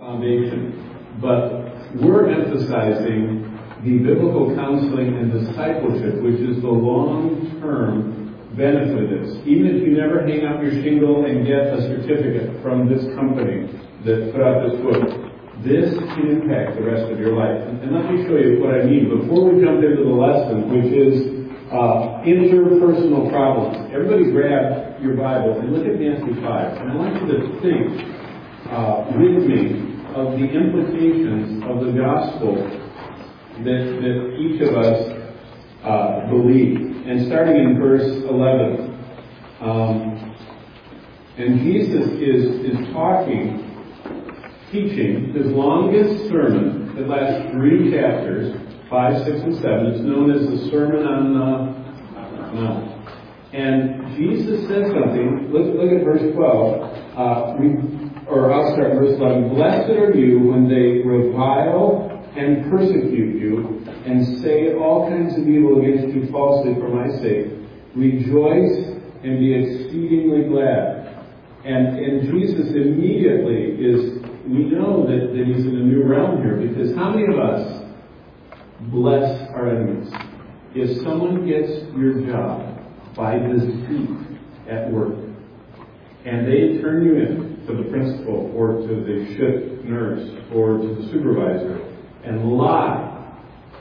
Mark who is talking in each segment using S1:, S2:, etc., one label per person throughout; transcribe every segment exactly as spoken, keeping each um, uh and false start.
S1: foundation. But we're emphasizing the biblical counseling and discipleship, which is the long-term benefit of this. Even if you never hang up your shingle and get a certificate from this company that put out this book, this can impact the rest of your life. And, and let me show you what I mean. Before we jump into the lesson, which is uh, interpersonal problems, everybody grab your Bible and look at Matthew five. And I want you to think uh, with me of the implications of the gospel that, that each of us uh, believe. And starting in verse eleven, um, and Jesus is, is talking, teaching his longest sermon that lasts three chapters, five, six, and seven. It's known as the Sermon on the Mount. And Jesus says something. Look, look at verse twelve. Uh, we, or I'll start verse eleven. Blessed are you when they revile and persecute you, and say all kinds of evil against you falsely for my sake. Rejoice and be exceedingly glad. And, and Jesus immediately is, we know that, that he's in a new realm here, because how many of us bless our enemies? If someone gets your job by deceit at work, and they turn you in to the principal or to the shift nurse or to the supervisor, and lie,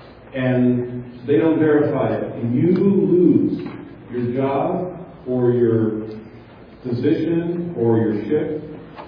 S1: and they don't verify it, and you lose your job or your position or your shift,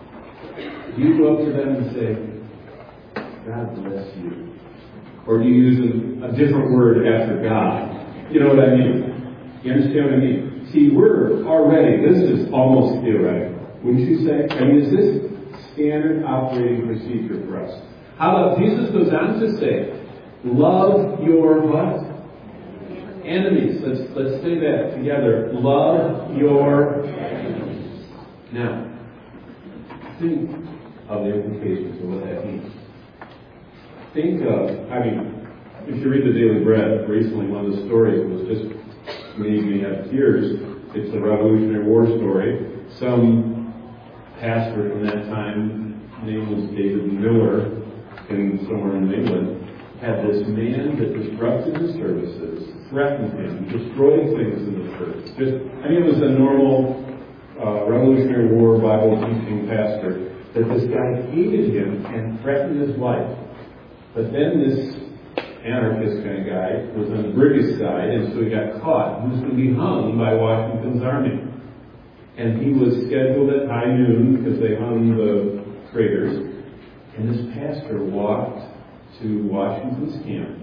S1: you go up to them and say, God bless you. Or do you use a, a different word after God? You know what I mean? You understand what I mean? See, we're already, this is almost theoretical. Wouldn't you say? I mean, is this standard operating procedure for us? How about Jesus goes on to say, love your what? Enemies. Let's let's say that together. Love your enemies. Now, think of the implications of what that means. Think of, I mean, if you read the Daily Bread, recently one of the stories was just made me have tears. It's a Revolutionary War story. Some pastor from that time, name was David Miller, in somewhere in England, had this man that disrupted the services, threatened him, destroyed things in the church. Just, I mean, it was a normal uh, Revolutionary War Bible teaching pastor, that this guy hated him and threatened his life. But then this anarchist kind of guy was on the British side, and so he got caught. He was going to be hung by Washington's army. And he was scheduled at high noon because they hung the traitors. And this pastor walked to Washington's camp,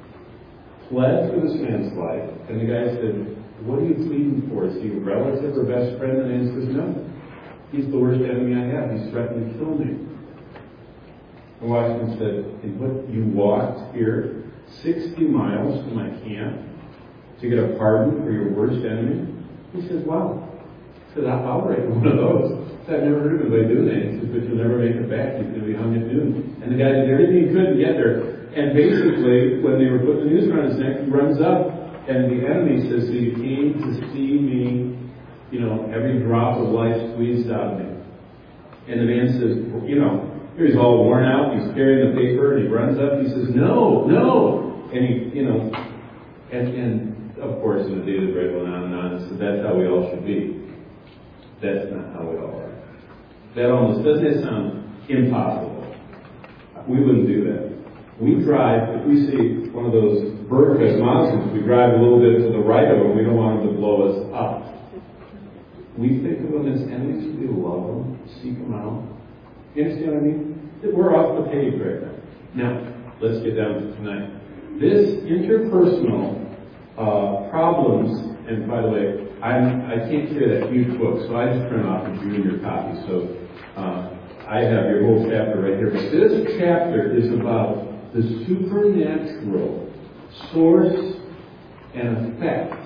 S1: pled for this man's life, and the guy said, what are you pleading for? Is he a relative or best friend? And the man says, no. He's the worst enemy I have. He's threatened to kill me. And Washington said, and what, you walked here sixty miles from my camp to get a pardon for your worst enemy? He says, wow. He said, I'll write one of those. I've never heard of anybody doing that. He says, but you'll never make it back. He's going to be hung at noon. And the guy did everything he could to get there. And basically, when they were putting the noose around his neck, he runs up, and the enemy says, so you came to see me, you know, every drop of life squeezed out of me. And the man says, you know, here he's all worn out, he's carrying the paper, and he runs up, he says, no, no! And he, you know, and, and of course, in the Daily Bread went on and on, and said, that's how we all should be. That's not how we all are. That almost, doesn't it sound impossible? We wouldn't do that. We drive, if we see one of those Burka monsters, we drive a little bit to the right of them, we don't want them to blow us up. We think of them as enemies, we love them, seek them out. You understand what I mean? We're off the page right now. Now, let's get down to tonight. This interpersonal uh, problems, and by the way, I'm, I can't carry that huge book, so I just print off a junior copy. So uh, I have your whole chapter right here. But this chapter is about the supernatural source and effect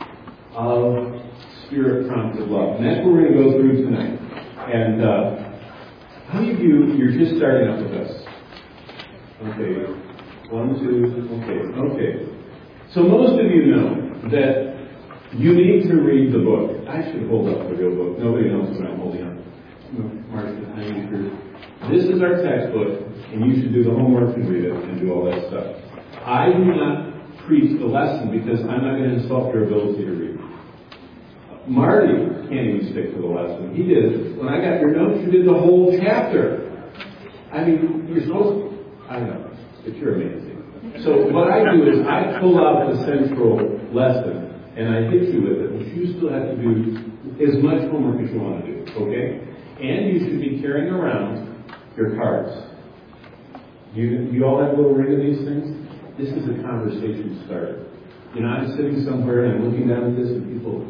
S1: of Spirit-prompted love. And that's what we're going to go through tonight. And uh, how many of you, you're just starting up with us? Okay. One, two, okay. Okay. So most of you know that you need to read the book. I should hold up the real book. Nobody knows what I'm holding up. Marcia, I need your this is our textbook, and you should do the homework and read it and do all that stuff. I do not preach the lesson because I'm not going to insult your ability to read. Marty can't even stick to the lesson. He did. When I got your notes, you did the whole chapter. I mean, you're supposed to. I know, but you're amazing. So what I do is I pull out the central lesson and I hit you with it, but you still have to do as much homework as you want to do, okay? And you should be carrying around your cards. You, you all have a little ring of these things? This is a conversation starter. You know, I'm sitting somewhere and I'm looking down at this and people,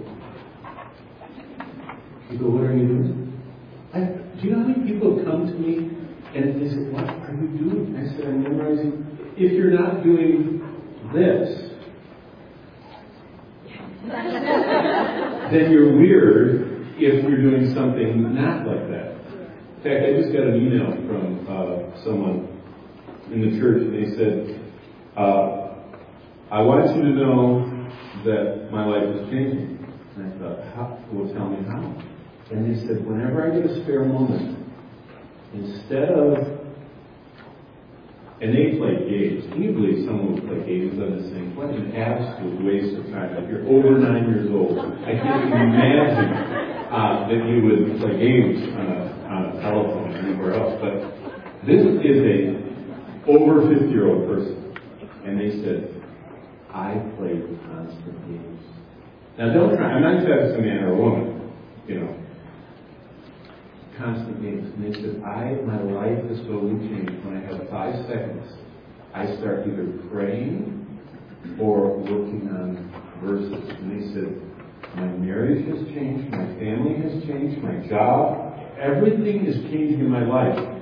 S1: people, what are you doing? I, do you know how many people come to me and they say, what are you doing? I said, I'm memorizing. If you're not doing this, then you're weird if you're doing something not like that. In fact, I just got an email from uh, someone in the church, and they said, uh, I want you to know that my life is changing. And I thought, how? Well, tell me how. And they said, whenever I get a spare moment, instead of, and they play games. Can you believe someone would play games on this thing? What an absolute waste of time. If you're over nine years old, I can't even imagine uh, that you would play games on a, on a telephone or anywhere else. But this is a over fifty-year-old person. And they said, I play constant games. Now don't try, I'm not sure if it's a man or a woman, you know. Constant games. And they said, I, my life is totally changed when I have five seconds. I start either praying or working on verses. And they said, my marriage has changed, my family has changed, my job, everything is changing in my life.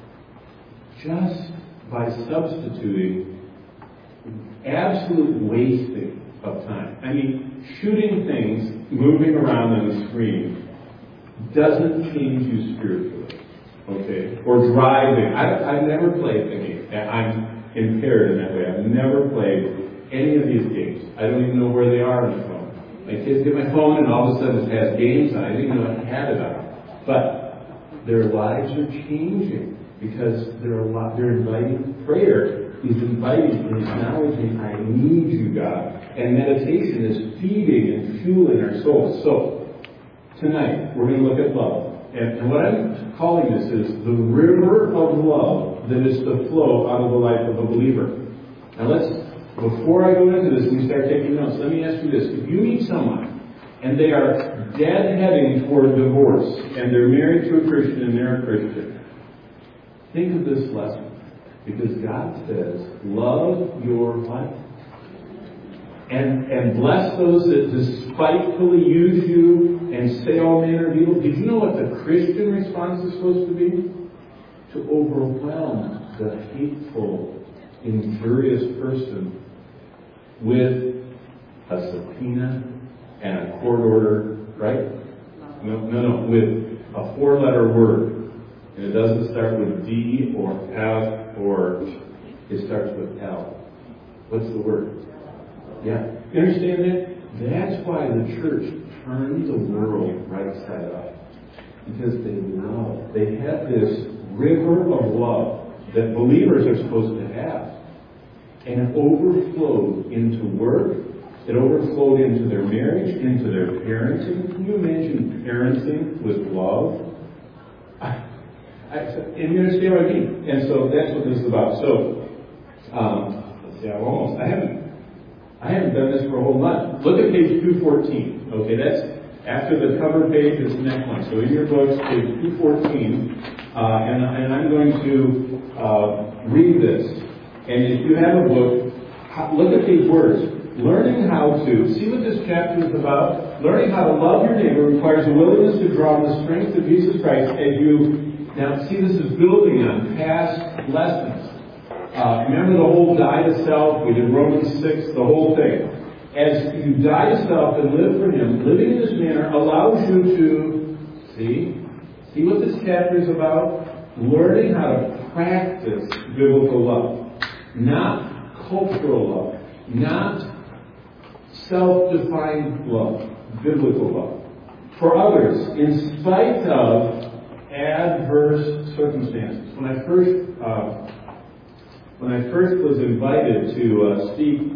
S1: Just by substituting absolute wasting of time. I mean, shooting things, moving around on the screen, doesn't change you spiritually, okay? Or driving. I, I've never played a game. I'm impaired in that way. I've never played any of these games. I don't even know where they are on the phone. My kids get my phone and all of a sudden it has games on it. I didn't even know I had it on. But their lives are changing because they're a lot, they're inviting prayer. He's inviting and acknowledging, I need you, God. And meditation is feeding and fueling our souls. So, tonight, we're going to look at love. And, and what I'm calling this is the river of love that is to flow out of the life of a believer. Now let's, before I go into this and we start taking notes, let me ask you this. If you meet someone and they are dead heading toward divorce and they're married to a Christian and they're a Christian, think of this lesson. Because God says, love your wife. And, and bless those that despitefully use you and say all manner of evil. Did you know what the Christian response is supposed to be? To overwhelm the hateful, injurious person with a subpoena and a court order, right? No, no, no, with a four-letter word. And it doesn't start with D or F or it starts with L. What's the word? Yeah. You understand that? That's why the church turned the world right side up. Because they love. They have this river of love that believers are supposed to have. And it overflowed into work. It overflowed into their marriage, into their parenting. Can you imagine parenting with love? I, I, and you understand what I mean? And so that's what this is about. So, um, let's see, I've almost, I haven't I haven't done this for a whole month. Look at page two fourteen. Okay, that's after the cover page is the next one. So in your books, page two fourteen, uh, and, and I'm going to uh, read this. And if you have a book, look at these words. Learning how to, see what this chapter is about? Learning how to love your neighbor requires a willingness to draw on the strength of Jesus Christ as you, now see this is building on past lessons. Uh, remember the whole die to self, we did Romans six, the whole thing. As you die to self and live for Him, living in this manner allows you to, see, see what this chapter is about? Learning how to practice biblical love. Not cultural love. Not self-defined love. Biblical love. For others, in spite of adverse circumstances. When I first uh, when I first was invited to uh, speak,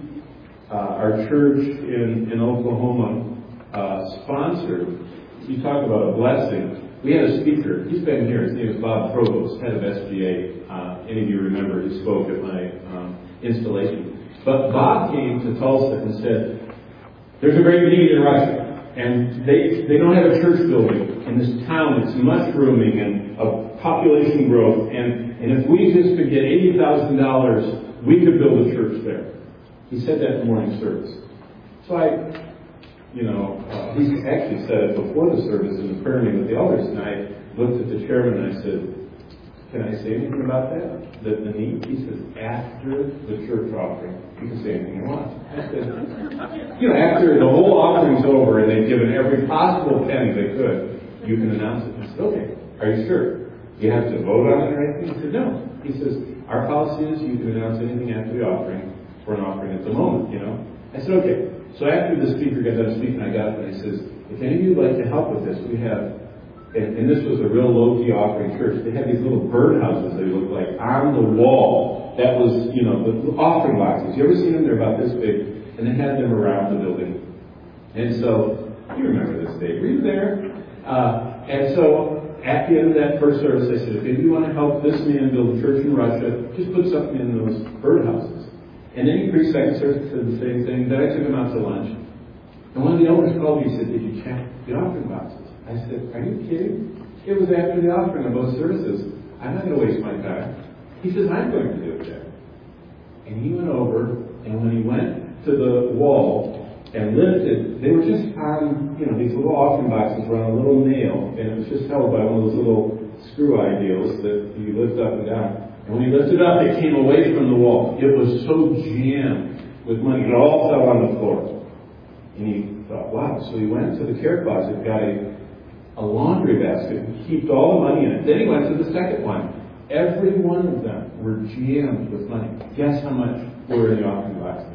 S1: uh, our church in, in Oklahoma uh, sponsored. You talk about a blessing. We had a speaker. He's been here. His name is Bob Provost, head of S G A. Uh, any of you remember he spoke at my um, installation. But Bob came to Tulsa and said, "There's a great need in Russia. And they they don't have a church building in this town. It's mushrooming and a population growth. And, and if we just could get eighty thousand dollars, we could build a church there." He said that in morning service. So I, you know, uh, he actually said it before the service in the prayer meeting with the elders. And I looked at the chairman and I said, "Can I say anything about that? The, the need?" He says, "After the church offering, you can say anything you want." I said, you know, after the whole offering's over and they've given every possible penny they could, you can announce it. I said, "Okay, are you sure? Do you have to vote on it or anything?" He said, "No." He says, "Our policy is you can announce anything after the offering for an offering at the moment, you know." I said, "Okay." So after the speaker got done speaking, I got up and I says, "If any of you would like to help with this, we have," and, and this was a real low-key offering church, they had these little birdhouses, they looked like, on the wall. That was, you know, the offering boxes. You ever seen them? They're about this big. And they had them around the building. And so, you remember this day. Were you there? Uh, and so, at the end of that first service, I said, if you want to help this man build a church in Russia, just put something in those birdhouses. And then he preached second service, said the same thing. Then I took him out to lunch. And one of the elders called me and said, "Did you check the offering boxes?" I said, "Are you kidding? It was after the offering of both services. I'm not going to waste my time." He says, "I'm going to do it there." And he went over, and when he went to the wall and lifted, they were just on, you know, these little offering boxes were on a little nail, and it was just held by one of those little screw eye deals that you lift up and down. And when he lifted up, it came away from the wall. It was so jammed with money. It all fell on the floor. And he thought, wow. So he went to the care closet, got a, a laundry basket, and heaped all the money in it. Then he went to the second one. Every one of them were jammed with money. Guess how much were in the offering boxes?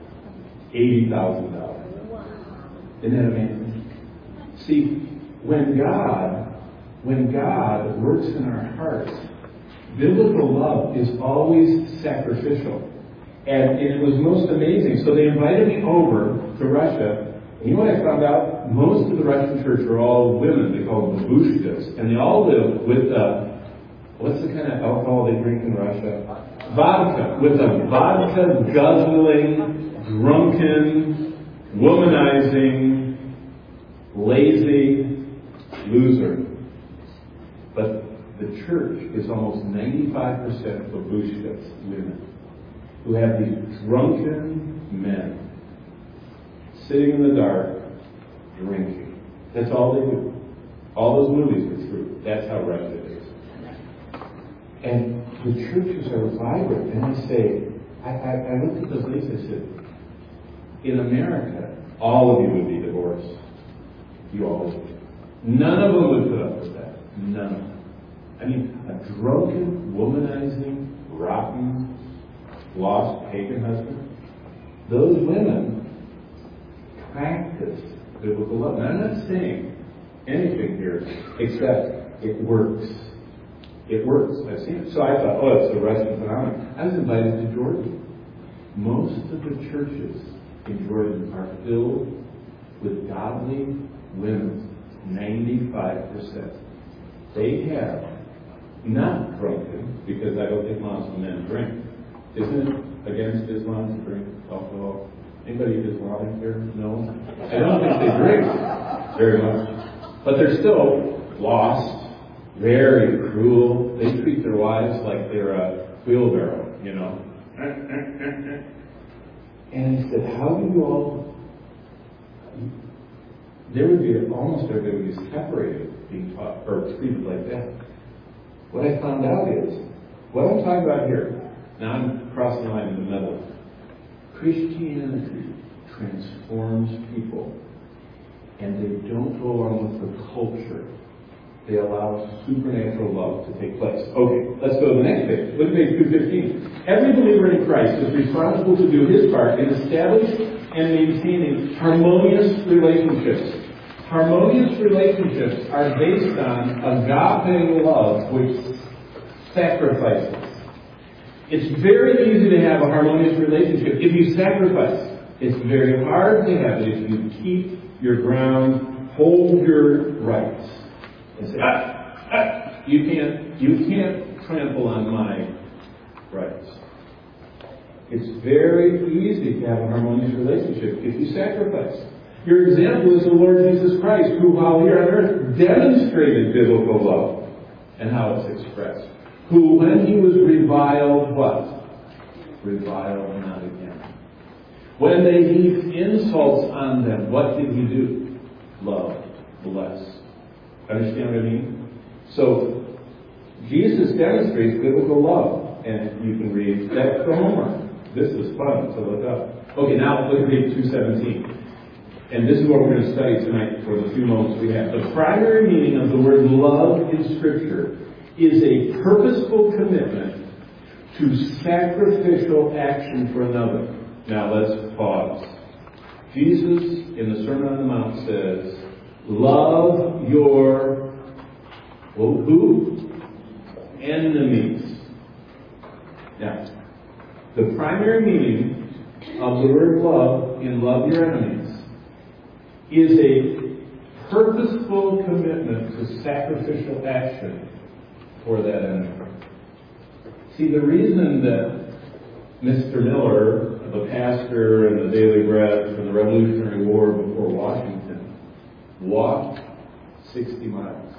S1: eighty thousand dollars. Isn't that amazing? See, when God, when God works in our hearts, biblical love is always sacrificial. And it was most amazing. So they invited me over to Russia. And you know what I found out? Most of the Russian church are all women. They call them babushkas. And they all live with, uh, what's the kind of alcohol they drink in Russia? Vodka. With a vodka guzzling, drunken, womanizing, lazy loser. But the church is almost ninety-five percent babushkas, women, who have these drunken men sitting in the dark, drinking. That's all they do. All those movies are true. That's how Russia is. And the churches are vibrant. And I say, I, I, I looked at those ladies and I said, in America, all of you would be divorced. You all would. None of them would put up with that. None of them. I mean, a drunken, womanizing, rotten, lost pagan husband. Those women practice biblical love. Now, I'm not saying anything here except it works. It works. I've seen it. So I thought, oh, it's the Russian phenomenon. I was invited to Jordan. Most of the churches in Jordan are filled with godly women. ninety-five percent. They have not drunken, because I don't think Muslim men drink. Isn't it against Islam to drink alcohol? Anybody Islamic here? No? I don't think they drink very much. But they're still lost, very cruel. They treat their wives like they're a wheelbarrow, you know. And he said, how do you all... There would be, almost everybody would be separated, being taught, or treated like that. What I found out is, what I'm talking about here, now I'm crossing the line in the middle. Christianity transforms people, and they don't go along with the culture. They allow supernatural love to take place. Okay, let's go to the next page. Look at page two fifteen. Every believer in Christ is responsible to do his part in establishing and maintaining harmonious relationships. Harmonious relationships are based on agape love, which sacrifices. It's very easy to have a harmonious relationship if you sacrifice. It's very hard to have it if you keep your ground, hold your rights, and say, ah, ah, you can't, you can't trample on my rights. It's very easy to have a harmonious relationship if you sacrifice. Your example is the Lord Jesus Christ, who, while here on earth, demonstrated biblical love and how it's expressed. Who, when he was reviled, what? Reviled not again. When they heaped insults on them, what did he do? Love, bless. Understand what I mean? So, Jesus demonstrates biblical love. And you can read, that's the homework. This is fun to look up. Okay, now look at page two seventeen. And this is what we're going to study tonight for the few moments we have. The primary meaning of the word love in Scripture is a purposeful commitment to sacrificial action for another. Now let's pause. Jesus, in the Sermon on the Mount, says, love your, well, who? Enemies. Now, the primary meaning of the word love in love your enemies is a purposeful commitment to sacrificial action for that enemy. See, the reason that Mister Miller, the pastor and the Daily Bread from the Revolutionary War before Washington, walked sixty miles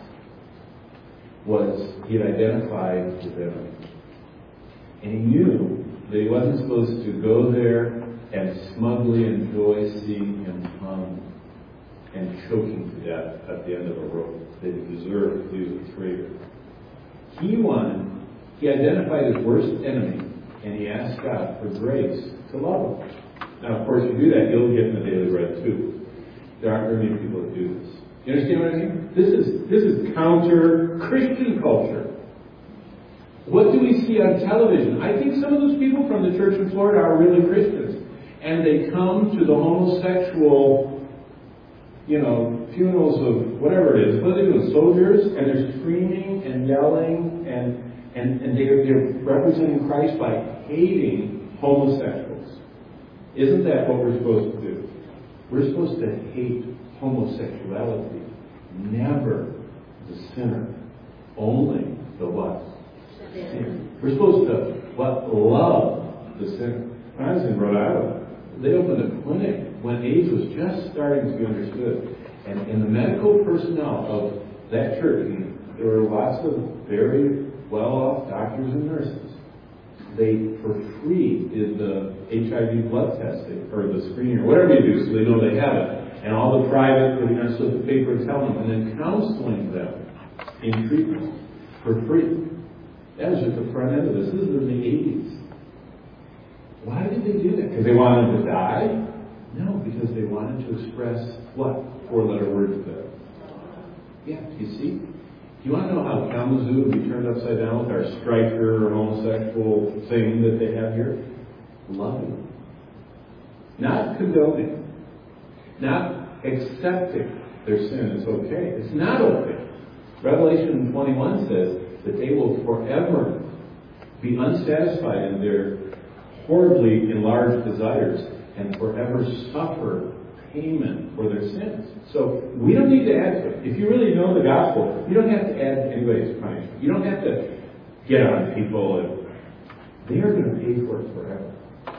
S1: was he had identified with them. And he knew that he wasn't supposed to go there and smugly enjoy seeing him hung and choking to death at the end of a rope that he deserved. He was a traitor. He wanted, he identified his worst enemy, and he asked God for grace to love him. Now, of course, you do that, you'll get in the Daily Bread too. There aren't very many people that do this. You understand what I mean? This is this is counter-Christian culture. What do we see on television? I think some of those people from the church in Florida are really Christians. And they come to the homosexual, you know, funerals of whatever it is. What are they doing? Soldiers? And they're screaming and yelling and, and, and they're, they're representing Christ by hating homosexuals. Isn't that what we're supposed to do? We're supposed to hate homosexuality. Never the sinner. Only the what? Sinner. We're supposed to what? Love the sinner. When I was in Rhode Island, they opened a clinic when AIDS was just starting to be understood. And, and the medical personnel of that church, and there were lots of very well-off doctors and nurses, they, for free, did the H I V blood testing, or the screening, or whatever you do, so they know they have it. And all the private, you know, so the paper telling them, and then counseling them in treatment for free. That was just the front end of this. This is in the eighties. Why did they do that? Because they wanted to die? No, because they wanted to express what? Four-letter words of that. Yeah, you see? Do you want to know how Kalamazoo would be turned upside down with our striker or homosexual thing that they have here? Loving. Not condoning. Not accepting their sin is okay. It's not okay. Revelation twenty-one says that they will forever be unsatisfied in their horribly enlarged desires and forever suffer payment for their sins. So we don't need to add to it. If you really know the gospel, you don't have to add to anybody's punishment. You don't have to get on people. And they are going to pay for it forever.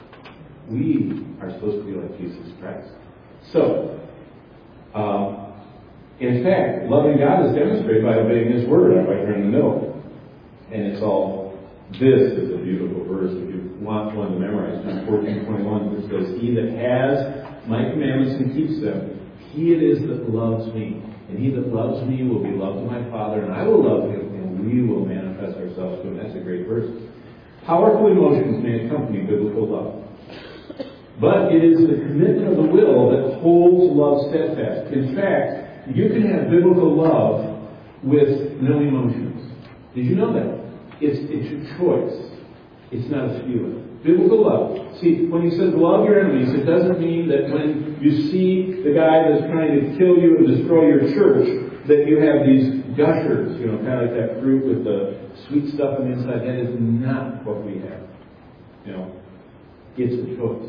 S1: We are supposed to be like Jesus Christ. So, um, in fact, loving God is demonstrated by obeying His Word, right here in the middle. And it's all, this is a beautiful verse. If you want one to memorize, John fourteen twenty-one, which says, He that has my commandments and keeps them, he it is that loves me. And he that loves me will be loved of my Father, and I will love him, and we will manifest ourselves to him. That's a great verse. Powerful emotions may accompany biblical love. But it is the commitment of the will that holds love steadfast. In fact, you can have biblical love with no emotions. Did you know that? It's, it's your choice. It's not a feeling. Biblical love. See, when he says love your enemies, it doesn't mean that when you see the guy that's trying to kill you and destroy your church, that you have these gushers, you know, kind of like that fruit with the sweet stuff on the inside. That is not what we have. You know, it's a choice.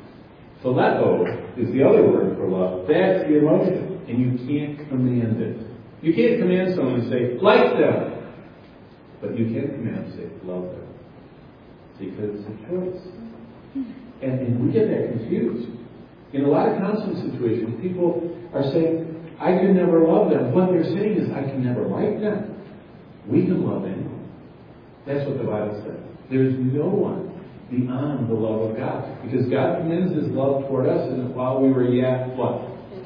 S1: Phileo is the other word for love. That's the emotion. And you can't command it. You can't command someone and say, like them. But you can command and say, love them. Because it's a choice. And, and we get that confused. In a lot of counseling situations, people are saying, I can never love them. What they're saying is, I can never like them. We can love anyone. That's what the Bible says. There is no one beyond the love of God. Because God commends His love toward us, and while we were yet what?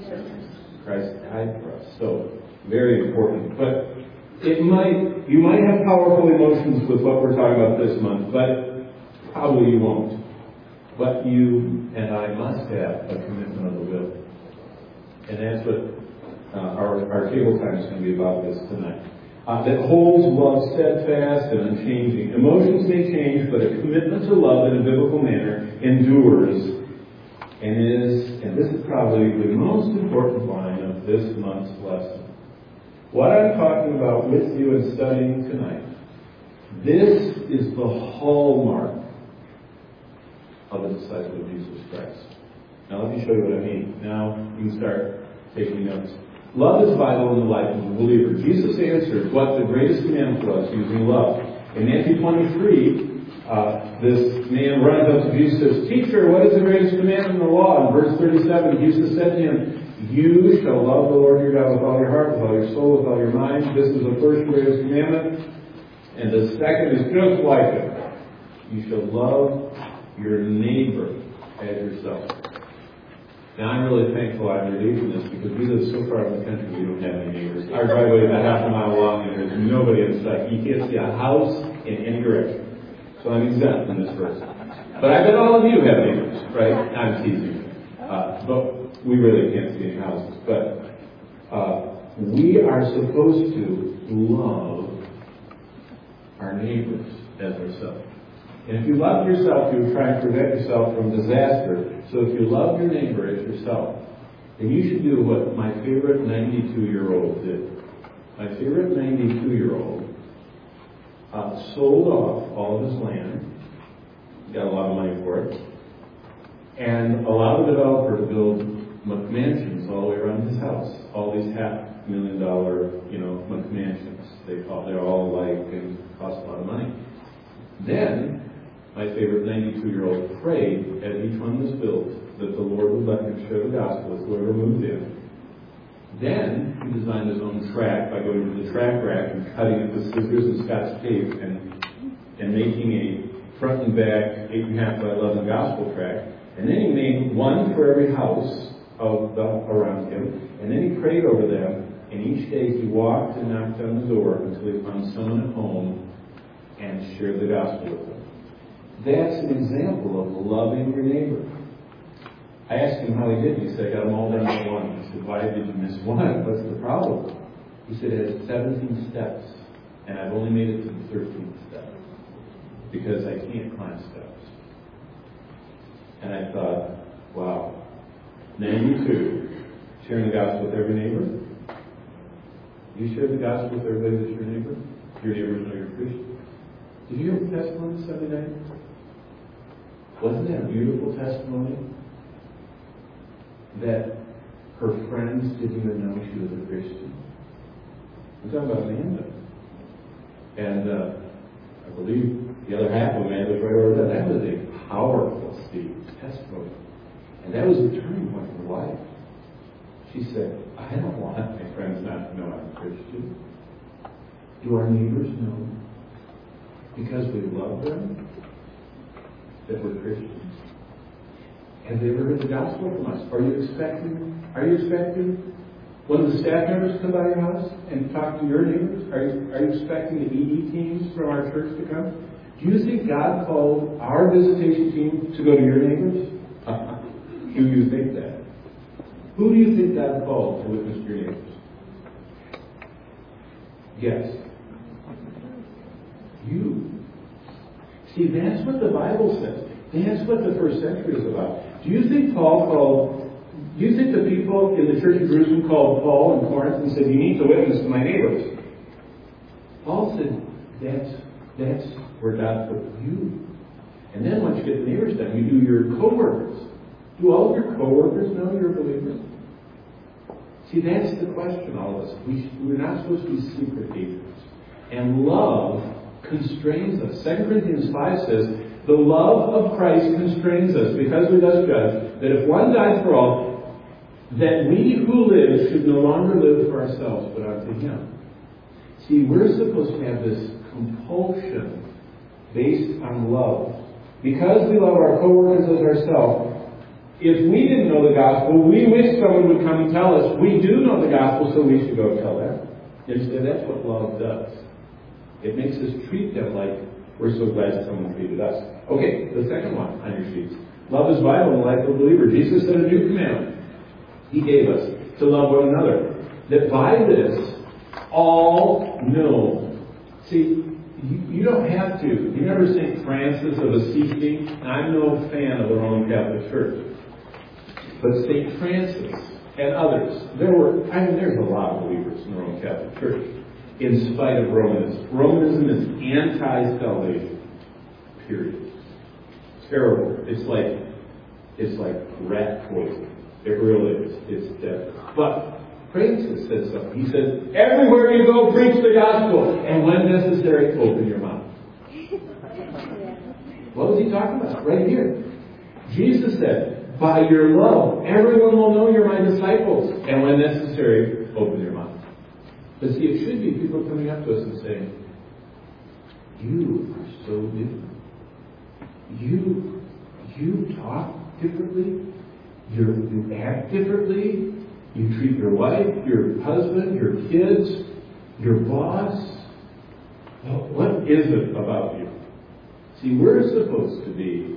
S1: Christ died for us. So, very important. But it might, you might have powerful emotions with what we're talking about this month, but probably you won't. But you and I must have a commitment of the will. And that's what uh, our, our table time is going to be about this tonight. Uh, that holds love steadfast and unchanging. Emotions may change, but a commitment to love in a biblical manner endures and is, and this is probably the most important line of this month's lesson. What I'm talking about with you and studying tonight, this is the hallmark of the disciple of Jesus Christ. Now let me show you what I mean. Now you can start taking notes. Love is vital in the life of a believer. Jesus answered what the greatest commandment was using love. In Matthew twenty-three, uh, this man runs up to Jesus and says, Teacher, what is the greatest commandment in the law? In verse thirty-seven, Jesus said to him, You shall love the Lord your God with all your heart, with all your soul, with all your mind. This is the first greatest commandment. And the second is just like it. You shall love your neighbor as yourself. Now, I'm really thankful I'm relieving this because we live so far in the country we don't have any neighbors. Our driveway is a half a mile long and there's nobody in sight. You can't see a house in any direction. So I'm exempt from this verse. But I bet all of you have neighbors, right? I'm teasing. Uh, but we really can't see any houses. But uh, we are supposed to love our neighbors as ourselves. And if you love yourself, you try and prevent yourself from disaster. So if you love your neighbor as yourself, then you should do what my favorite ninety-two-year-old did. My favorite ninety-two-year-old uh, sold off all of his land, got a lot of money for it, and allowed a developer to build McMansions all the way around his house. All these half million dollar, you know, McMansions. They call, they're all alike and cost a lot of money. Then, my favorite ninety-two-year-old prayed as each one was built that the Lord would let him share the gospel with whoever moved in. Then he designed his own track by going to the track rack and cutting it with scissors and Scotch tape and and making a front and back eight and a half by eleven gospel track. And then he made one for every house of the, around him. And then he prayed over them. And each day he walked and knocked on the door until he found someone at home and shared the gospel with them. That's an example of loving your neighbor. I asked him how he did. He said, I got them all done at one. I said, why did you miss one? What's the problem? He said, it has seventeen steps, and I've only made it to the thirteenth step because I can't climb steps. And I thought, wow. ninety-two, sharing the gospel with every neighbor. You share the gospel with everybody that's your neighbor? Your neighbors know you're a Christian. Did you hear the testimony Sunday night? Wasn't that a beautiful testimony? That her friends didn't even know she was a Christian. We're talking about Amanda. And uh, I believe the other half of Amanda's right over there. That was a powerful Steve testimony. And that was the turning point in her life. She said, I don't want my friends not to know I'm a Christian. Do our neighbors know? Because we love them, that we're Christians. Have they ever heard the gospel from us? Are you expecting? Are you expecting one of the staff members to come by your house and talk to your neighbors? Are you, are you expecting the E D teams from our church to come? Do you think God called our visitation team to go to your neighbors? Uh-huh. Do you think that? Who do you think God called to witness to your neighbors? Yes. You. See, that's what the Bible says. That's what the first century is about. Do you think Paul called, do you think the people in the church of Jerusalem called Paul in Corinth and said, you need to witness to my neighbors? Paul said, that's, that's where God put you. And then once you get the neighbors done, you do your co-workers. Do all of your co-workers know you're believers? See, that's the question, all of us. We, we're not supposed to be secret agents. And love constrains us. Second Corinthians five says, the love of Christ constrains us, because we thus judge that if one died for all, that we who live should no longer live for ourselves, but unto Him. See, we're supposed to have this compulsion based on love. Because we love our co-workers as ourselves, if we didn't know the gospel, we wish someone would come and tell us, we do know the gospel, so we should go tell them. You understand? That's what love does. It makes us treat them like we're so glad someone treated us. Okay, the second one on your sheets. Love is vital in the life of a believer. Jesus said a new commandment He gave us to love one another. That by this, all know. See, you, you don't have to. You remember Saint Francis of Assisi? I'm no fan of the Roman Catholic Church. But Saint Francis and others, there were, I mean, there's a lot of believers in the Roman Catholic Church, in spite of Romanism. Romanism is anti-salvation. Period. It's terrible. It's like, it's like rat poison. It really is. It's deadly. But Francis says something. He says, everywhere you go, preach the gospel. And when necessary, open your mouth. What was he talking about? Right here. Jesus said, by your love, everyone will know you're my disciples. And when necessary, open your mouth. But see, it should be people coming up to us and saying, you are so different. You, you talk differently. You're, you act differently. You treat your wife, your husband, your kids, your boss. Well, what is it about you? See, we're supposed to be,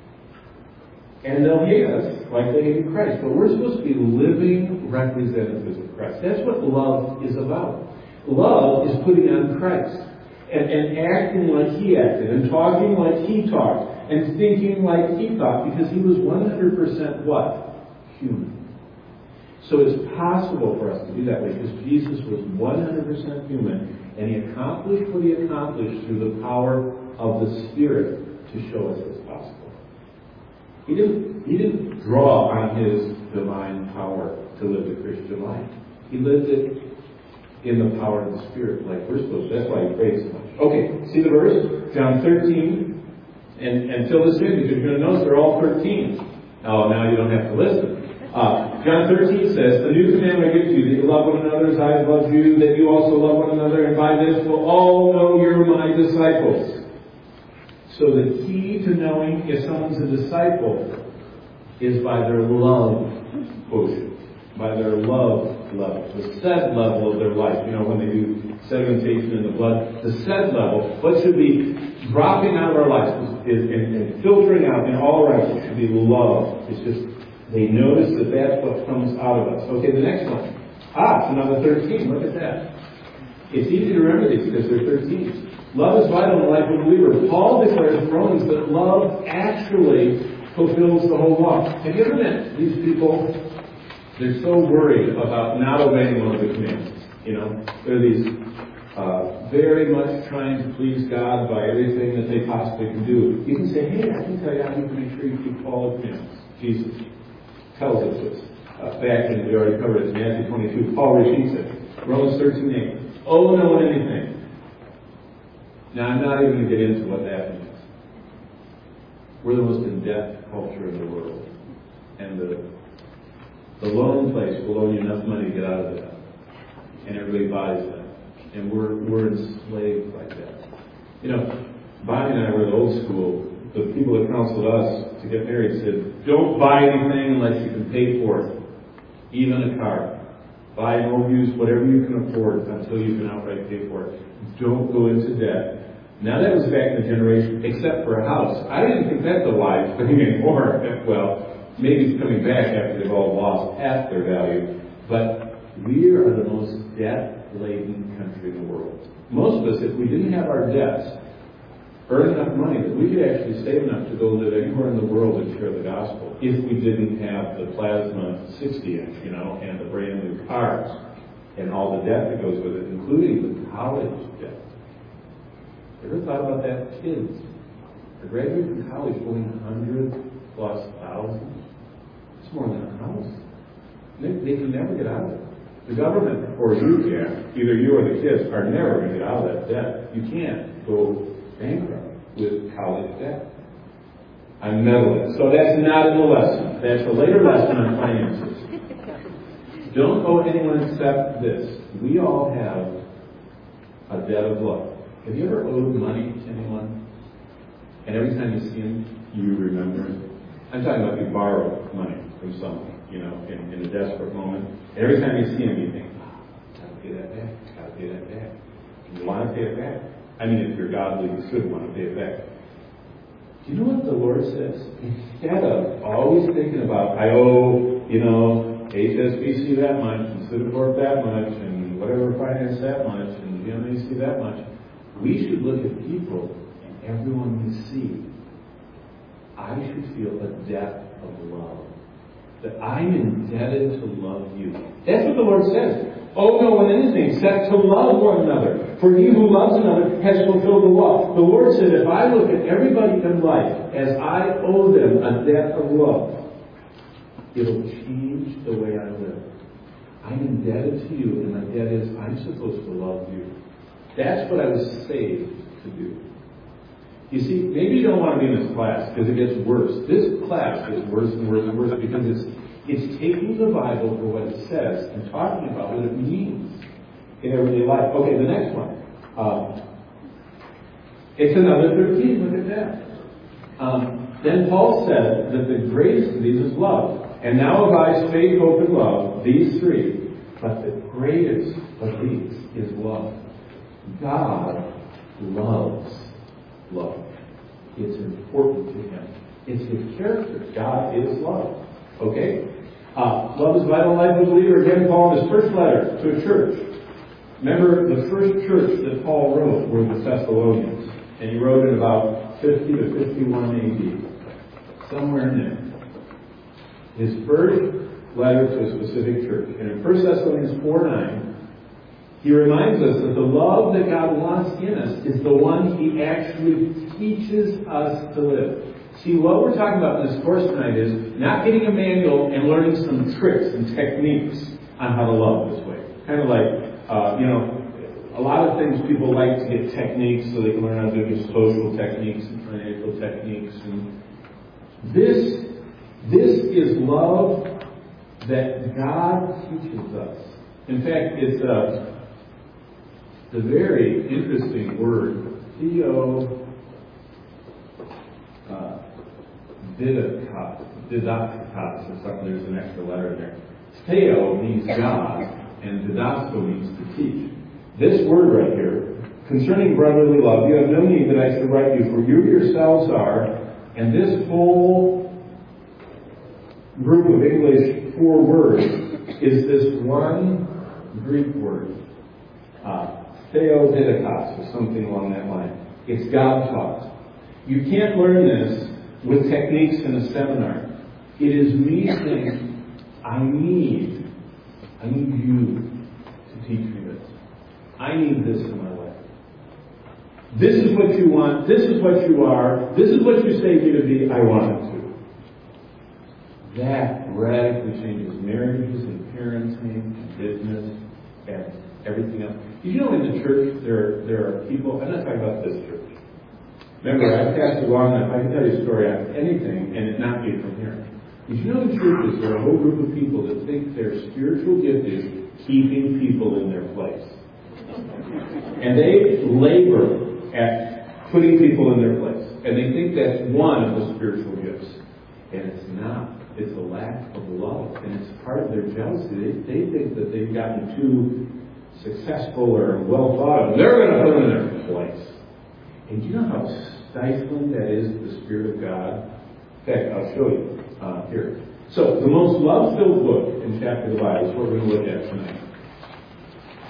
S1: and they'll hate us like they hated Christ, but we're supposed to be living representatives of Christ. That's what love is about. Love is putting on Christ and, and acting like He acted and talking like He talked and thinking like He thought, because He was one hundred percent what? Human. So it's possible for us to do that way because Jesus was one hundred percent human, and He accomplished what He accomplished through the power of the Spirit to show us it's possible. He didn't, he didn't draw on His divine power to live the Christian life. He lived it in the power of the Spirit like we're supposed to. That's why He prayed so much. Okay, see the verse? John thirteen. And, and fill this in because you're going to notice they're all thirteen. Oh, now you don't have to listen. Uh, John thirteen says, a new commandment I give to you, that you love one another as I have loved you, that you also love one another, and by this will all know you're my disciples. So the key to knowing if someone's a disciple is by their love quotient, by their love level, the sed level of their life. You know, when they do sedimentation in the blood, the sed level, what should be dropping out of our lives is, and, and filtering out in all our lives should be love. It's just, they notice that that's what comes out of us. Okay, the next one. Ah, it's another thirteen. Look at that. It's easy to remember these because they're thirteen. Love is vital in the life of a believer. Paul declares in Romans that love actually fulfills the whole law. Have you ever met these people? They're so worried about not obeying one of the commandments. You know, they're these uh, very much trying to please God by everything that they possibly can do. You can say, hey, I can tell you how you can make sure you keep all the commandments. Jesus tells us this. Uh, back in, we already covered it in Matthew twenty-two. Paul repeats it. Romans thirteen eight. Oh, no, anything. Now, I'm not even going to get into what that means. We're the most in-depth culture in the world. And the, the loan place will loan you enough money to get out of that. And everybody buys that. And we're, we're enslaved like that. You know, Bonnie and I were the old school. The people that counseled us to get married said, don't buy anything unless you can pay for it. Even a car. Buy or use whatever you can afford until you can outright pay for it. Don't go into debt. Now that was back in the generation, except for a house. I didn't think that's a wise thing anymore. Well, maybe it's coming back after they've all lost half their value. But we are the most debt-laden country in the world. Most of us, if we didn't have our debts, earn enough money that we could actually save enough to go live anywhere in the world and share the gospel if we didn't have the plasma sixty inch, you know, and the brand new cars and all the debt that goes with it, including the college debt. Ever thought about that? Kids are graduating from college going one hundred plus thousand. It's more than a house. They, they can never get out of it. The government, or you can, either you or the kids, are never going to get out of that debt. You can't go bankrupt with college debt. I'm meddling. So that's not in the lesson. That's a later lesson on finances. Don't owe anyone except this. We all have a debt of love. Have you ever owed money to anyone? And every time you see them, you remember it? I'm talking about you borrow money from someone, you know, in, in a desperate moment. And every time you see them, you think, oh, gotta pay that back, gotta pay that back. And you want to pay it back. I mean, if you're godly, you should want to pay it back. Do you know what the Lord says? Instead of always thinking about, I owe, you know, H S B C that much, and Citicorp that much, and whatever finance that much, and G M A C that much, we should look at people and everyone we see. I should feel a debt of love. That I'm indebted to love you. That's what the Lord says. Oh no one anything except to love one another. For he who loves another has fulfilled the law. The Lord said, if I look at everybody in life as I owe them a debt of love, it'll change the way I live. I'm indebted to you, and my debt is I'm supposed to love you. That's what I was saved to do. You see, maybe you don't want to be in this class because it gets worse. This class gets worse and worse and worse because it's it's taking the Bible for what it says and talking about what it means in everyday life. Okay, the next one. Um, it's another thirteen. Look at that. Um, then Paul said that the greatest of these is love. And now abides faith, hope, and love, these three. But the greatest of these is love. God loves love. It's important to him. It's his character. God is love. Okay? Uh, love is vital in the life of a believer. Again, Paul in his first letter to a church. Remember, the first church that Paul wrote were the Thessalonians. And he wrote in about fifty to fifty-one A D. Somewhere in there. His first letter to a specific church. And in First Thessalonians four nine, he reminds us that the love that God wants in us is the one he actually teaches us to live. See, what we're talking about in this course tonight is not getting a manual and learning some tricks and techniques on how to love this way. Kind of like, uh, you know, a lot of things people like to get techniques so they can learn how to do social techniques and financial techniques. And this, this is love that God teaches us. In fact, it's a... The very interesting word, theo, uh, didakas, didakas, or something, there's an extra letter in there. Theo means God, and didasko means to teach. This word right here, concerning brotherly love, you have no need that I should write you, for you yourselves are, and this whole group of English four words is this one Greek word. Uh, Theodidakos, or something along that line. It's God taught. You can't learn this with techniques in a seminar. It is me saying, I need, I need you to teach me this. I need this in my life. This is what you want. This is what you are. This is what you say me to be. I want it to. That radically changes marriages and parenting and business and everything else. Did you know in the church there there are people, I'm not talking about this church. Remember, I've passed along, if I can tell you a story on anything and it not be from here. Did you know in churches there are a whole group of people that think their spiritual gift is keeping people in their place. And they labor at putting people in their place. And they think that's one of the spiritual gifts. And it's not. It's a lack of love. And it's part of their jealousy. They, they think that they've gotten too successful or well thought of, they're going to put them in their place. And do you know how stifling that is to the Spirit of God? In fact, I'll show you uh, here. So, the most love-filled book in chapter of the Bible is what we're going to look at tonight.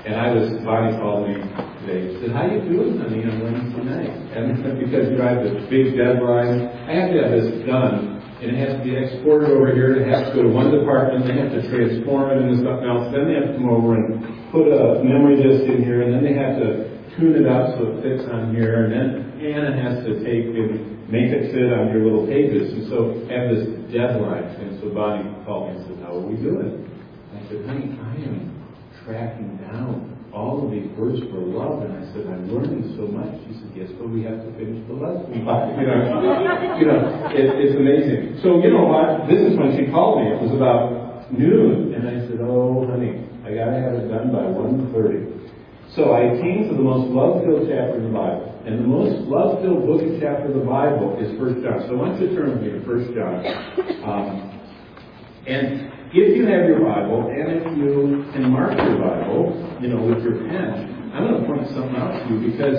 S1: And I was, Bonnie called me today. She said, how you doing, honey, on Wednesday night? And because you know, I have this big deadline, I have to have this done. And it has to be exported over here. It has to go to one department. They have to transform it into something else. Then they have to come over and put a memory disk in here. And then they have to tune it up so it fits on here. And then Anna has to take and make it fit on your little pages. And so I have this deadline. And so Bonnie called me and said, how are we doing? I said, honey, I am tracking down all of these words for love. And I said, I'm learning so much. She said, yes, but we have to finish the lesson. You know, you know it, it's amazing. So, you know what? This is when she called me. It was about noon. And I said, oh, honey, I got to have it done by one thirty. So I came to the most love-filled chapter in the Bible. And the most love-filled book and chapter of the Bible is First John. So I want you to turn with me to First John. Um, and if you have your Bible, and if you can mark your Bible, you know, with your pen, I'm going to point something out to you because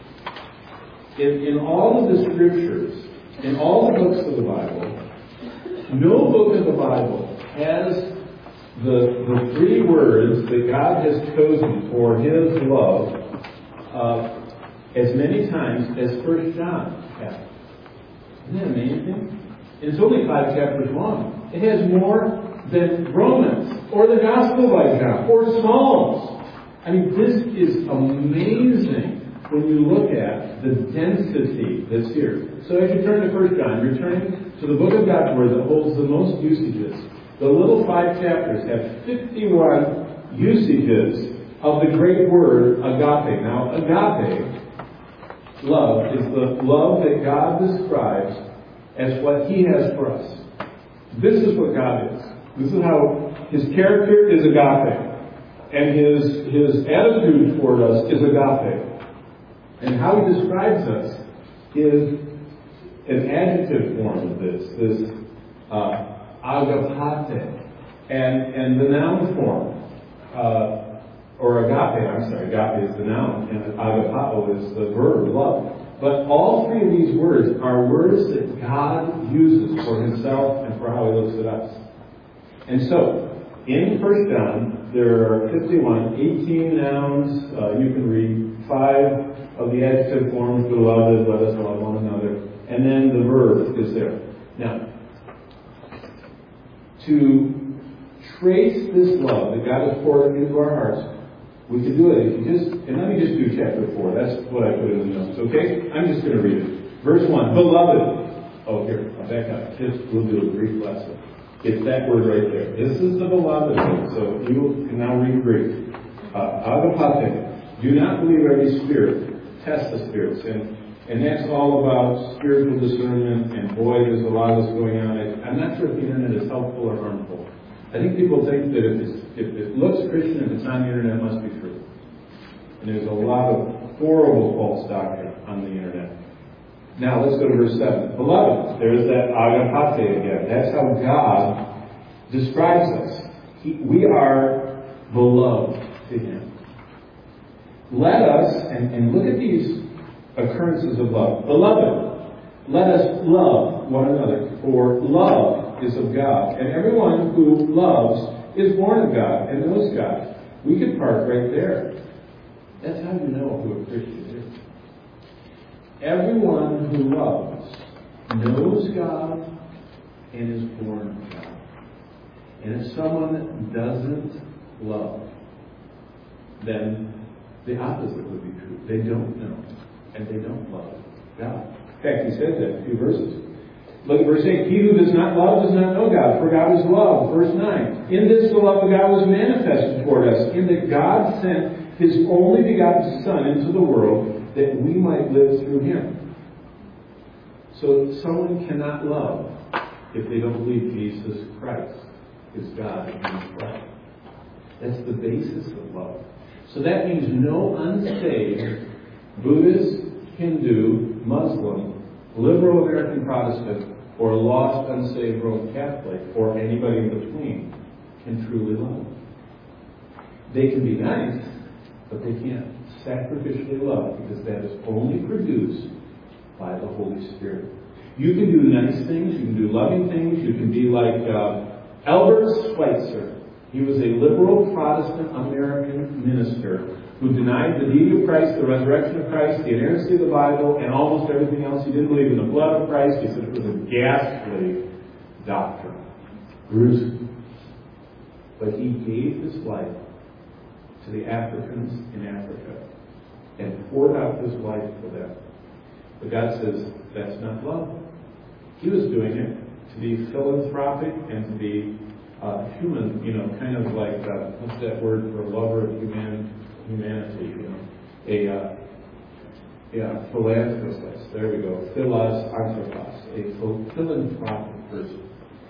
S1: in, in all of the scriptures, in all the books of the Bible, no book of the Bible has the, the three words that God has chosen for His love uh, as many times as First John has. Isn't that amazing? It's only five chapters long. It has more than Romans, or the Gospel by John, or Psalms. I mean, this is amazing when you look at the density that's here. So as you turn to First John, you're turning to the book of God's Word that holds the most usages. The little five chapters have fifty-one usages of the great word agape. Now, agape, love, is the love that God describes as what He has for us. This is what God is. This is how His character is agape. And His, his attitude toward us is agape. And how He describes us is an adjective form of this. This uh, agapate. And, and the noun form, uh, or agape, I'm sorry, agape is the noun, and agapao is the verb, love. But all three of these words are words that God uses for Himself and for how He looks at us. And so, in First John, there are fifty-one, eighteen nouns. Uh, you can read five of the adjective forms, beloved, let us love one another. And then the verb is there. Now, to trace this love that God has poured into our hearts, we can do it if you just, and let me just do chapter four. That's what I put in the notes, okay? I'm just going to read it. Verse one, beloved. Oh, here, I'll back up. Just, we'll do a brief lesson. It's that word right there. This is the beloved one, so you can now read Greek. Uh, agapate. Do not believe every spirit. Test the spirits. And, and that's all about spiritual discernment, and boy, there's a lot of this going on. I, I'm not sure if the internet is helpful or harmful. I think people think that if, it's, if it looks Christian, if it's on the internet, it must be true. And there's a lot of horrible false doctrine on the internet. Now, let's go to verse seven. Beloved, there's that agapate again. That's how God describes us. He, we are beloved to Him. Let us, and, and look at these occurrences of love. Beloved, let us love one another, for love is of God. And everyone who loves is born of God and knows God. We could park right there. That's how you know who a Christian is. Everyone who loves knows God and is born of God. And if someone doesn't love, then the opposite would be true. They don't know and they don't love God. In fact, he says that in a few verses. Look at verse eight. He who does not love does not know God, for God is love. Verse nine. In this the love of God was manifested toward us, in that God sent His only begotten Son into the world that we might live through Him. So someone cannot love if they don't believe Jesus Christ is God in His flesh. That's the basis of love. So that means no unsaved Buddhist, Hindu, Muslim, liberal American Protestant, or lost unsaved Roman Catholic, or anybody in between, can truly love. They can be nice, but they can't sacrificially love, because that is only produced by the Holy Spirit. You can do nice things, you can do loving things, you can be like uh, Albert Schweitzer. He was a liberal Protestant American minister who denied the deity of Christ, the resurrection of Christ, the inerrancy of the Bible, and almost everything else. He didn't believe in the blood of Christ. He said it was a ghastly doctrine. Gruesome. But he gave his life to the Africans in Africa and poured out his life for them. But God says, that's not love. He was doing it to be philanthropic and to be uh, human, you know, kind of like, uh, what's that word for a lover of human, humanity, you know, a, uh, yeah, philanthropist, there we go, philos anthropos, a philanthropic person.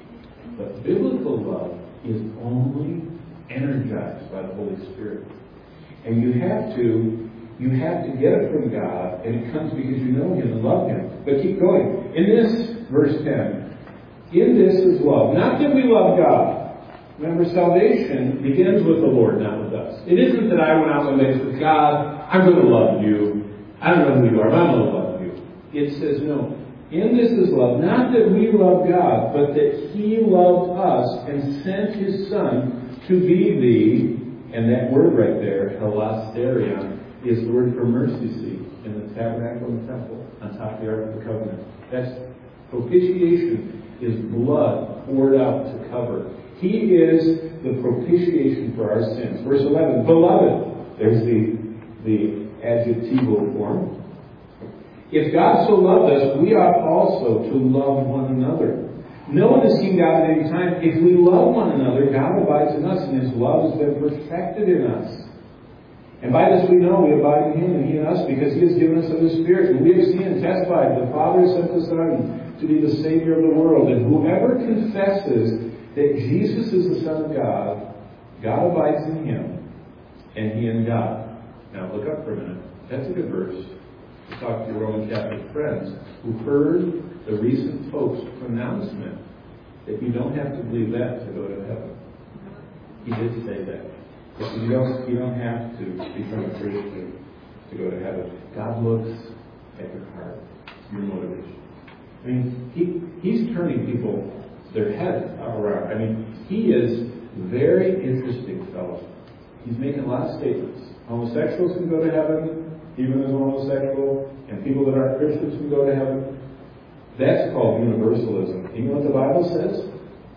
S1: But biblical love is only energized by the Holy Spirit. And you have to, you have to get it from God, and it comes because you know Him and love Him. But keep going. In this, verse ten, in this is love. Not that we love God. Remember, salvation begins with the Lord, not with us. It isn't that I went out one day and said, God, I'm going to love you. I don't know who you are, but I'm going to love you. It says, no. In this is love. Not that we love God, but that He loved us and sent His Son to be the, and that word right there, hilasterion, is the word for mercy seat in the tabernacle and the temple on top of the Ark of the Covenant. That's propitiation, is blood poured out to cover. He is the propitiation for our sins. Verse eleven, beloved. There's the, the adjectival form. If God so loved us, we ought also to love one another. No one has seen God at any time. If we love one another, God abides in us, and His love has been perfected in us. And by this we know we abide in Him and He in us, because He has given us of His Spirit. And we have seen and testified the Father has sent the Son to be the Savior of the world. And whoever confesses that Jesus is the Son of God, God abides in Him, and He in God. Now look up for a minute. That's a good verse to talk to your Roman Catholic friends who heard the recent Pope's pronouncement that you don't have to believe that to go to heaven. He did say that. But you don't, you don't have to become a Christian to go to heaven. God looks at your heart, your motivation. I mean, he, He's turning people, their heads around. I mean, He is very interesting fellow. He's making a lot of statements. Homosexuals can go to heaven, even as a homosexual, and people that aren't Christians can go to heaven. That's called universalism. You know what the Bible says?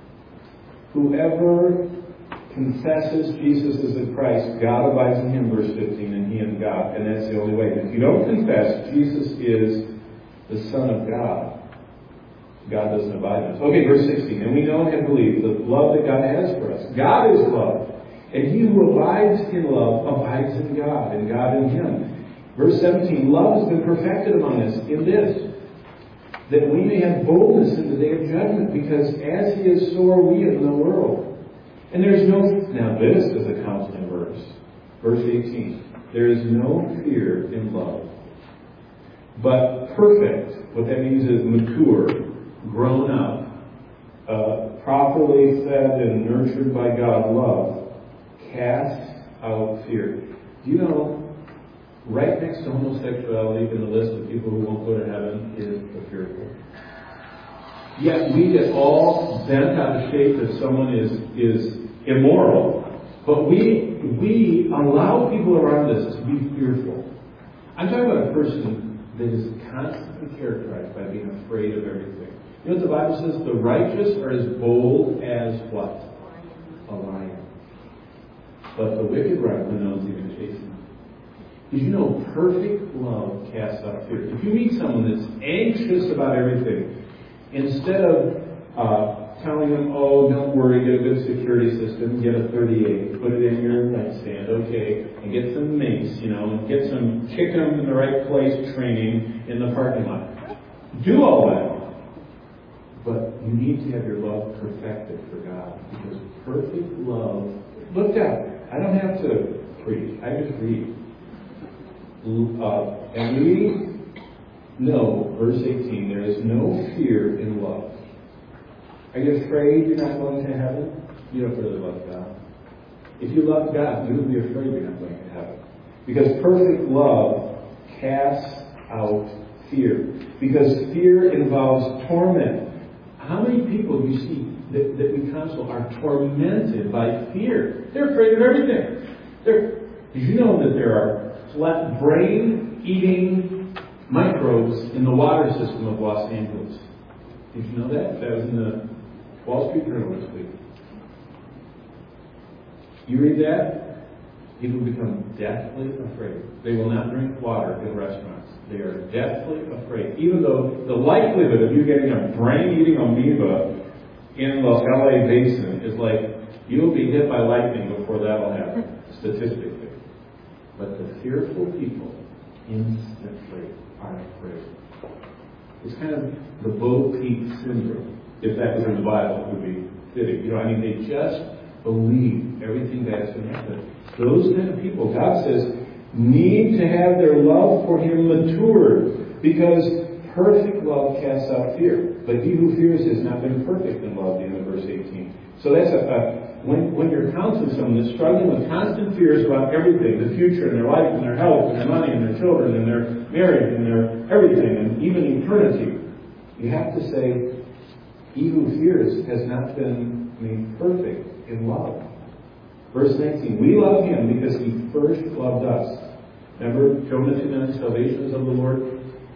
S1: Whoever confesses Jesus as the Christ, God abides in him, verse fifteen, and he in God. And that's the only way. If you don't confess Jesus is the Son of God, God doesn't abide in us. Okay, verse sixteen. And we know and have believed the love that God has for us. God is love. And he who abides in love abides in God, and God in him. Verse seventeen. Love has been perfected among us in this, that we may have boldness in the day of judgment, because as he is, so are we in the world. And there's no, now this is a counseling verse. Verse eighteen. There is no fear in love, but perfect. What that means is mature, grown up, uh, properly fed and nurtured by God love, casts out fear. Do you know, right next to homosexuality in the list of people who won't go to heaven is the fearful. Yet we get all bent out of shape if someone is is immoral, but we we allow people around us to be fearful. I'm talking about a person that is constantly characterized by being afraid of everything. You know what the Bible says? The righteous are as bold as what? A lion. But the wicked run when no one's even chasing. Did you know perfect love casts out fear? If you meet someone that's anxious about everything, instead of uh, telling them, oh, don't worry, get a good security system, get a thirty-eight, put it in your nightstand, okay, and get some mace, you know, and get some kick them in the right place training in the parking lot. Do all that. But you need to have your love perfected for God, because perfect love, look down. I don't have to preach. I just read. Uh, and we know, verse eighteen, there is no fear in love. Are you afraid you're not going to heaven? You don't really love God. If you love God, you would be afraid you're not going to heaven. Because perfect love casts out fear. Because fear involves torment. How many people do you see that, that we counsel are tormented by fear. They're afraid of everything. They're, did you know that there are brain-eating microbes in the water system of Los Angeles? Did you know that? That was in the Wall Street Journal this week. You read that, people become deathly afraid. They will not drink water in restaurants. They are deathly afraid. Even though the likelihood of you getting a brain-eating amoeba in the L A basin is like you'll be hit by lightning before that'll happen, statistically. But the fearful people instantly are afraid. It's kind of the Bo Peep syndrome. If that was in the Bible, it would be fitting. You know, I mean, they just believe everything bad's going to happen. Those kind of people, God says, need to have their love for Him matured, because perfect love casts out fear. But he who fears has not been perfect in love, the end of verse eighteen. So that's a, a when when you're counseling someone that's struggling with constant fears about everything, the future and their life and their health and their money and their children and their marriage and their everything and even eternity, you have to say, he who fears has not been made perfect in love. Verse nineteen, we love Him because He first loved us. Remember, Jonah two nine, salvation is of the Lord.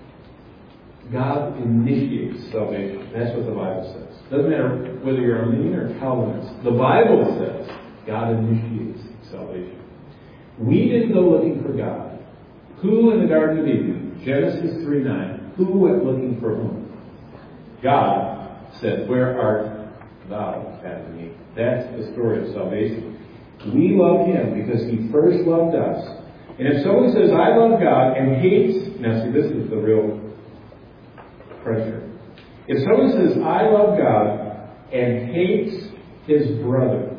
S1: God initiates salvation. That's what the Bible says. Doesn't matter whether you're Arminian or Calvinist. The Bible says God initiates salvation. We didn't go looking for God. Who in the Garden of Eden? Genesis three nine. Who went looking for whom? God said, where art thou, Adam and Eve? That's the story of salvation. We love Him because He first loved us. And if someone says, I love God, and hates... Now see, this is the real pressure. If someone says, I love God, and hates his brother...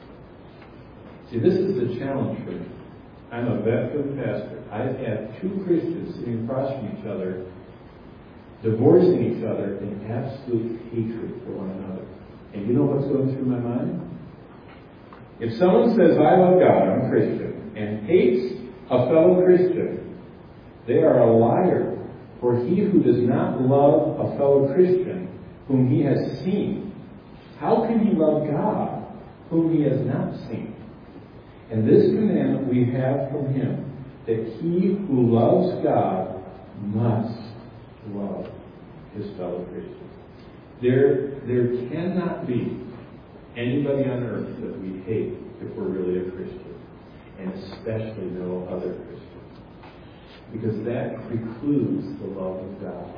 S1: See, this is the challenge for me. I'm a veteran pastor. I've had two Christians sitting across from each other, divorcing each other in absolute hatred for one another. And you know what's going through my mind? If someone says, I love God, I'm a Christian, and hates a fellow Christian, they are a liar. For he who does not love a fellow Christian whom he has seen, how can he love God whom he has not seen? And this commandment we have from Him, that he who loves God must love his fellow Christian. There, there cannot be anybody on earth that we hate if we're really a Christian, and especially no other Christian. Because that precludes the love of God.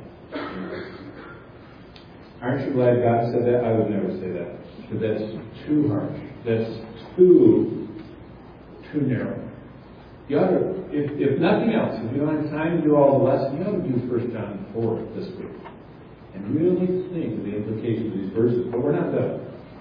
S1: Aren't you glad God said that? I would never say that. Because that's too harsh. That's too, too narrow. You ought to, if, if nothing else, if you don't have time to do all the lessons, you ought to do First John four this week. And really think of the implications of these verses. But we're not done.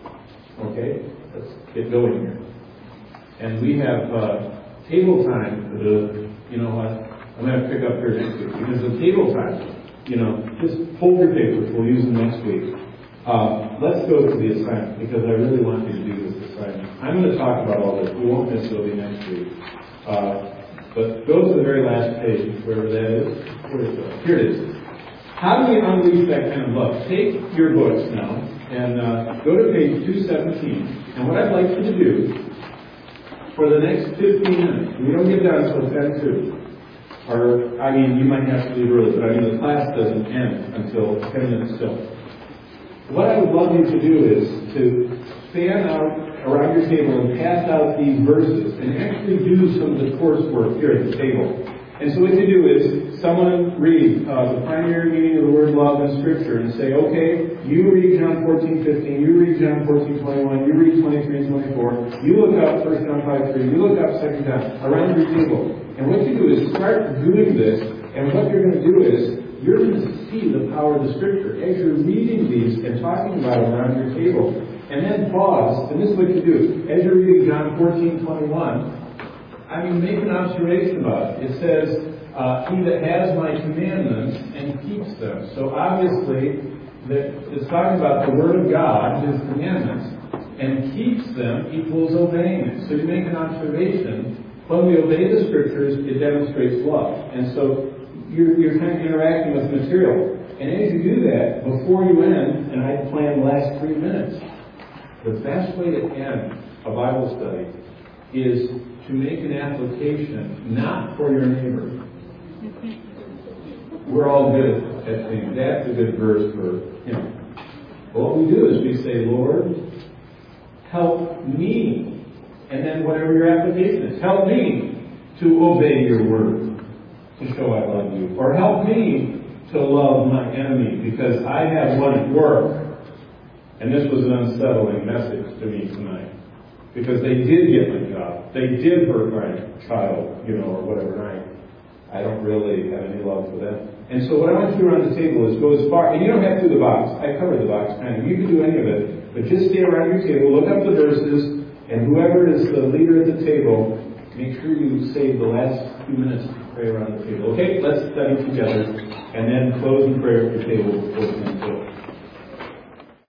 S1: Okay? Let's get going here. And we have uh, table time for the, you know what? I'm going to pick up here next week. Because the table time, you know, just hold your papers. We'll use them next week. Uh, let's go to the assignment, because I really want you to do this assignment. I'm going to talk about all this. We won't necessarily next week. Uh, but go to the very last page, wherever that is. Where is it? Here it is. How do we unleash that kind of love? Take your books now and uh, go to page two seventeen. And what I'd like you to do for the next fifteen minutes, we don't get done until ten two. Or, I mean, you might have to leave early, but I mean, the class doesn't end until ten minutes till. What I would love you to do is to stand out around your table and pass out these verses and actually do some of the coursework here at the table. And so what you do is, someone read uh, the primary meaning of the word love in Scripture and say, okay, you read John fourteen fifteen, you read John fourteen twenty-one, you read twenty-three and twenty-four, you look up First John five three, you look up Second John, around your table. And what you do is start doing this, and what you're going to do is, you're going to see the power of the Scripture as you're reading these and talking about them around your table. And then pause, and this is what you do. As you're reading John fourteen twenty-one, I mean, make an observation about it. It says, uh, he that has my commandments and keeps them. So obviously, that it's talking about the Word of God, His commandments, and keeps them equals obeying it. So you make an observation. When we obey the Scriptures, it demonstrates love. And so you're, you're kind of interacting with material. And as you do that, before you end, and I plan the last three minutes, The best way to end a Bible study is to make an application, not for your neighbor. We're all good at saying, that's a good verse for him. But what we do is we say, Lord, help me. And then whatever your application is, help me to obey your word, to show I love you. Or help me to love my enemy because I have one at work. And this was an unsettling message to me tonight. Because they did get my job. They did hurt my child, you know, or whatever. And I, I don't really have any love for them. And so what I want you to do around the table is go as far, and you don't have to do the box. I covered the box kind of. You can do any of it. But just stay around your table, look up the verses, and whoever is the leader at the table, make sure you save the last few minutes to pray around the table. Okay, let's study together, and then close in prayer at the table before the